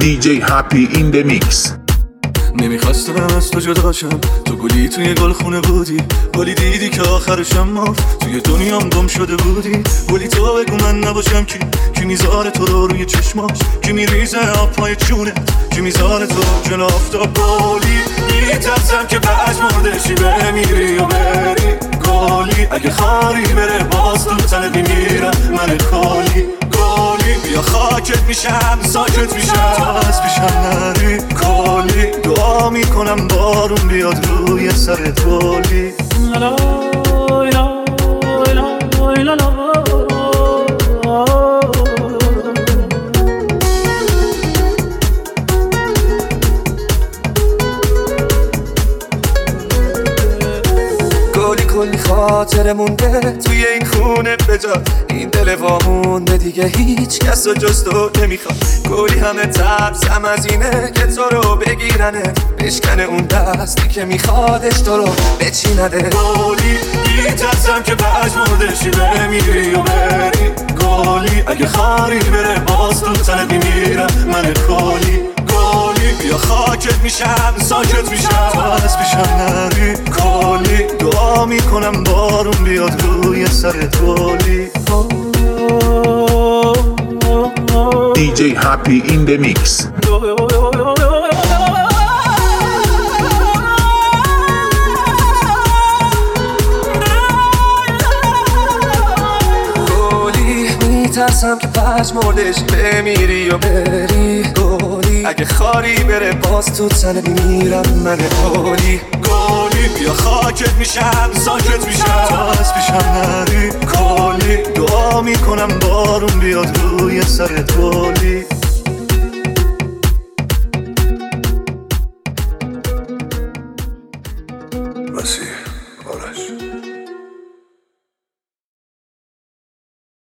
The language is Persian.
DJ Happy in the mix. نمیخواستم از تو جداشم، تو گلی توی گلخونه بودی، گلی دیدی که آخرشم مرد، توی دنیام گم شده بودی. گلی تو بگو من نباشم کی میذاره تو رو روی چشماش، کی میریزه آب پای چونت، کی میذاره تو جلو آفتاب. گلی میترسم که بعد مردشی بمیری و بری. گلی اگه خاری بره باز تو تنت میمیرم من. گلی بیا خاکت میشم ساکت میشم تا از پیشم نری. گلی دعا میکنم بارون بیاد روی سرت. گلی کلی خاطر مونده توی این خونه بجا، این دل وامونده دیگه هیچ کس رو جز تو نمیخواد. گلی همه ترسم از اینه که تو رو بگیرنه، بشکنه اون دستی که میخوادش تو رو بچینده. گلی میترسم که بعد مردشی بمیری و بری. گلی اگه خاری بره باز تو تنت میمیرم من. گلی بیا خاکت میشم ساکت میشم تا از پیشم نری. گلی دعا میکنم بارون بیاد روی سرت. گلی DJ Happy in the mix. میترسم که پس مردش بمیری و بری. گلی اگه خاری بره باز تو تنت میمیرم من. گلی بیا خاکت میشم ساکت میشم تا از پیشم نری. گلی دعا میکنم بارون بیاد روی سرت. گلی